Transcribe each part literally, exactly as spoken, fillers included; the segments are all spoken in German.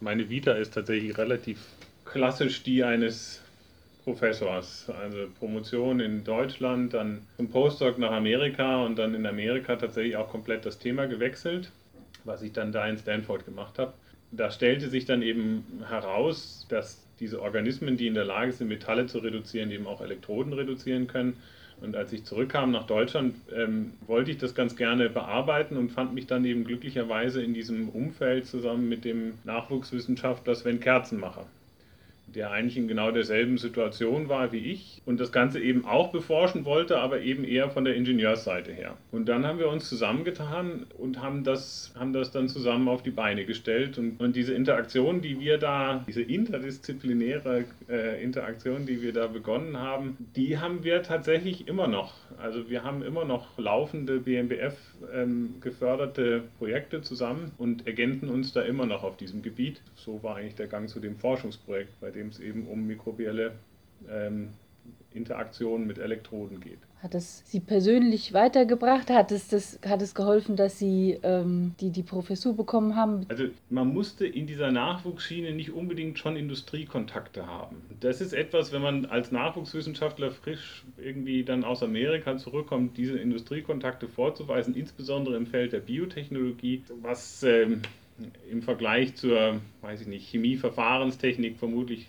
Meine Vita ist tatsächlich relativ klassisch die eines Professors. Also Promotion in Deutschland, dann zum Postdoc nach Amerika und dann in Amerika tatsächlich auch komplett das Thema gewechselt, was ich dann da in Stanford gemacht habe. Da stellte sich dann eben heraus, dass diese Organismen, die in der Lage sind, Metalle zu reduzieren, eben auch Elektroden reduzieren können. Und als ich zurückkam nach Deutschland, ähm, wollte ich das ganz gerne bearbeiten und fand mich dann eben glücklicherweise in diesem Umfeld zusammen mit dem Nachwuchswissenschaftler Sven Kerzenmacher, der eigentlich in genau derselben Situation war wie ich und das Ganze eben auch beforschen wollte, aber eben eher von der Ingenieursseite her. Und dann haben wir uns zusammengetan und haben das, haben das dann zusammen auf die Beine gestellt. Und, und diese Interaktion, die wir da, diese interdisziplinäre äh, Interaktion, die wir da begonnen haben, die haben wir tatsächlich immer noch. Also wir haben immer noch laufende B M B F ähm, geförderte Projekte zusammen und ergänzen uns da immer noch auf diesem Gebiet. So war eigentlich der Gang zu dem Forschungsprojekt, bei dem es eben um mikrobielle ähm, Interaktionen mit Elektroden geht. Hat es Sie persönlich weitergebracht? Hat es, das, hat es geholfen, dass Sie ähm, die, die Professur bekommen haben? Also man musste in dieser Nachwuchsschiene nicht unbedingt schon Industriekontakte haben. Das ist etwas, wenn man als Nachwuchswissenschaftler frisch irgendwie dann aus Amerika zurückkommt, diese Industriekontakte vorzuweisen, insbesondere im Feld der Biotechnologie, was ähm, im Vergleich zur, weiß ich nicht, Chemieverfahrenstechnik vermutlich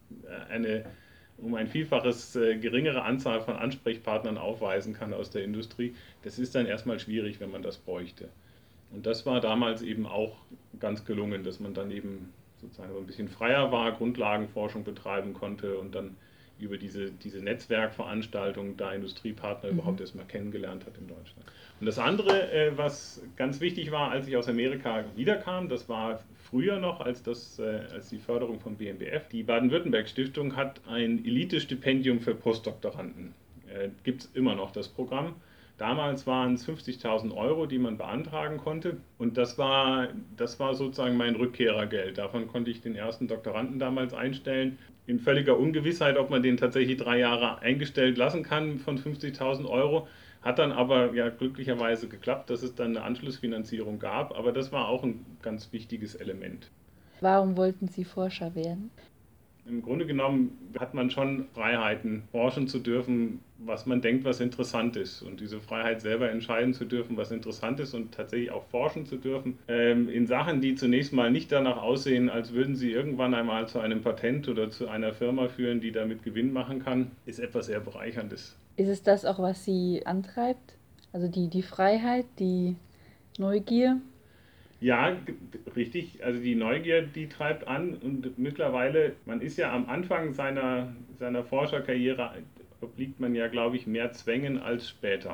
eine um ein Vielfaches äh, geringere Anzahl von Ansprechpartnern aufweisen kann aus der Industrie. Das ist dann erstmal schwierig, wenn man das bräuchte. Und das war damals eben auch ganz gelungen, dass man dann eben sozusagen so ein bisschen freier war, Grundlagenforschung betreiben konnte und dann über diese, diese Netzwerkveranstaltung da Industriepartner Mhm. überhaupt erstmal kennengelernt hat in Deutschland. Und das andere, äh, was ganz wichtig war, als ich aus Amerika wiederkam, das war früher noch als, das, äh, als die Förderung von B M B F. Die Baden-Württemberg-Stiftung hat ein Elite-Stipendium für Postdoktoranden. Äh, Gibt es immer noch das Programm. Damals waren es fünfzigtausend Euro, die man beantragen konnte. Und das war, das war sozusagen mein Rückkehrergeld. Davon konnte ich den ersten Doktoranden damals einstellen. In völliger Ungewissheit, ob man den tatsächlich drei Jahre eingestellt lassen kann von fünfzigtausend Euro. Hat dann aber ja glücklicherweise geklappt, dass es dann eine Anschlussfinanzierung gab. Aber das war auch ein ganz wichtiges Element. Warum wollten Sie Forscher werden? Im Grunde genommen hat man schon Freiheiten, forschen zu dürfen, was man denkt, was interessant ist. Und diese Freiheit selber entscheiden zu dürfen, was interessant ist und tatsächlich auch forschen zu dürfen, ähm, in Sachen, die zunächst mal nicht danach aussehen, als würden sie irgendwann einmal zu einem Patent oder zu einer Firma führen, die damit Gewinn machen kann, ist etwas sehr Bereicherndes. Ist es das auch, was Sie antreibt? Also die, die Freiheit, die Neugier? Ja, g- richtig. Also die Neugier, die treibt an und mittlerweile, man ist ja am Anfang seiner, seiner Forscherkarriere, obliegt man ja, glaube ich, mehr Zwängen als später.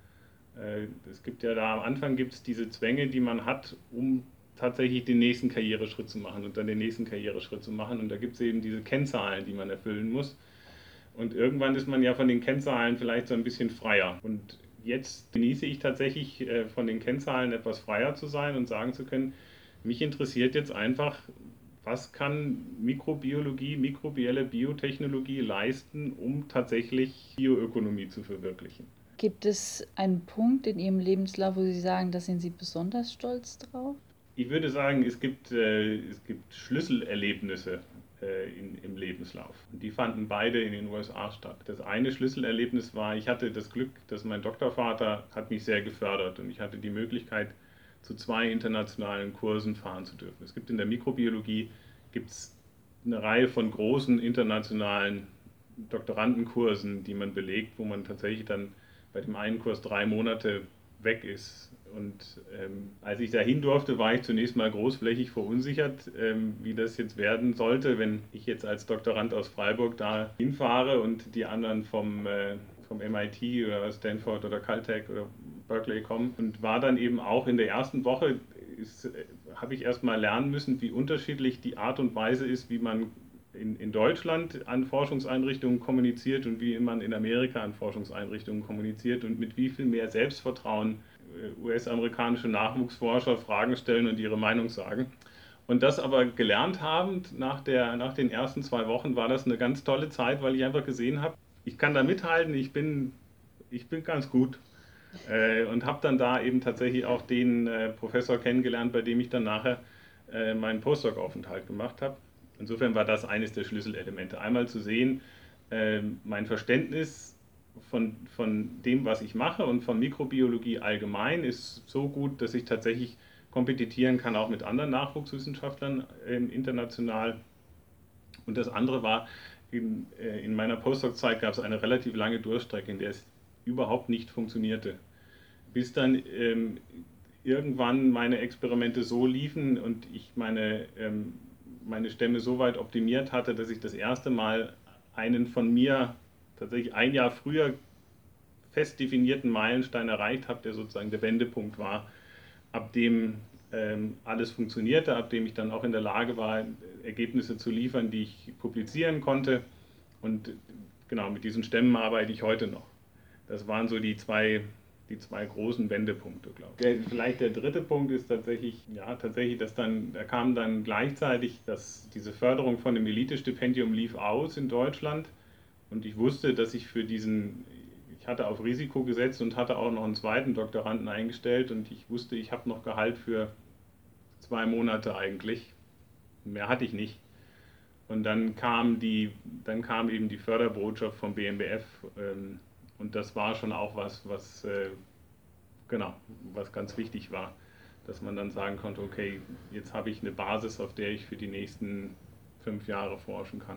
Äh, Es gibt ja da am Anfang gibt es diese Zwänge, die man hat, um tatsächlich den nächsten Karriereschritt zu machen und dann den nächsten Karriereschritt zu machen. Und da gibt es eben diese Kennzahlen, die man erfüllen muss. Und irgendwann ist man ja von den Kennzahlen vielleicht so ein bisschen freier. Und jetzt genieße ich tatsächlich äh, von den Kennzahlen etwas freier zu sein und sagen zu können, mich interessiert jetzt einfach, was kann Mikrobiologie, mikrobielle Biotechnologie leisten, um tatsächlich Bioökonomie zu verwirklichen. Gibt es einen Punkt in Ihrem Lebenslauf, wo Sie sagen, da sind Sie besonders stolz drauf? Ich würde sagen, es gibt, äh, es gibt Schlüsselerlebnisse äh, in, im Lebenslauf. Und die fanden beide in den U S A statt. Das eine Schlüsselerlebnis war, ich hatte das Glück, dass mein Doktorvater hat mich sehr gefördert und ich hatte die Möglichkeit, zu zwei internationalen Kursen fahren zu dürfen. Es gibt in der Mikrobiologie gibt's eine Reihe von großen internationalen Doktorandenkursen, die man belegt, wo man tatsächlich dann bei dem einen Kurs drei Monate weg ist. Und ähm, als ich dahin durfte, war ich zunächst mal großflächig verunsichert, ähm, wie das jetzt werden sollte, wenn ich jetzt als Doktorand aus Freiburg da hinfahre und die anderen vom, äh, vom M I T oder Stanford oder Caltech oder Berkeley kommen. Und war dann eben auch in der ersten Woche, ist, äh, habe ich erst mal lernen müssen, wie unterschiedlich die Art und Weise ist, wie man in, in Deutschland an Forschungseinrichtungen kommuniziert und wie man in Amerika an Forschungseinrichtungen kommuniziert und mit wie viel mehr Selbstvertrauen U S-amerikanische Nachwuchsforscher Fragen stellen und ihre Meinung sagen. Und das aber gelernt habend, nach, der, nach den ersten zwei Wochen war das eine ganz tolle Zeit, weil ich einfach gesehen habe, ich kann da mithalten, ich bin, ich bin ganz gut. Äh, und habe dann da eben tatsächlich auch den äh, Professor kennengelernt, bei dem ich dann nachher äh, meinen Postdoc-Aufenthalt gemacht habe. Insofern war das eines der Schlüsselelemente. Einmal zu sehen, äh, mein Verständnis von, von dem, was ich mache und von Mikrobiologie allgemein ist so gut, dass ich tatsächlich kompetitieren kann, auch mit anderen Nachwuchswissenschaftlern äh, international. Und das andere war, in, äh, in meiner Postdoc-Zeit gab es eine relativ lange Durchstrecke, in der es überhaupt nicht funktionierte. Bis dann ähm, irgendwann meine Experimente so liefen und ich meine, ähm, meine Stämme so weit optimiert hatte, dass ich das erste Mal einen von mir tatsächlich ein Jahr früher fest definierten Meilenstein erreicht habe, der sozusagen der Wendepunkt war, ab dem ähm, alles funktionierte, ab dem ich dann auch in der Lage war, Ergebnisse zu liefern, die ich publizieren konnte. Und genau, mit diesen Stämmen arbeite ich heute noch. Das waren so die zwei, die zwei großen Wendepunkte, glaube ich. Der, vielleicht der dritte Punkt ist tatsächlich, ja, tatsächlich, dass dann, da kam dann gleichzeitig, dass diese Förderung von dem Elite-Stipendium lief aus in Deutschland und ich wusste, dass ich für diesen, ich hatte auf Risiko gesetzt und hatte auch noch einen zweiten Doktoranden eingestellt und ich wusste, ich habe noch Gehalt für zwei Monate eigentlich. Mehr hatte ich nicht. Und dann kam, die, dann kam eben die Förderbotschaft vom B M B F ähm, und das war schon auch was, was, äh, genau, was ganz wichtig war, dass man dann sagen konnte, okay, jetzt habe ich eine Basis, auf der ich für die nächsten fünf Jahre forschen kann.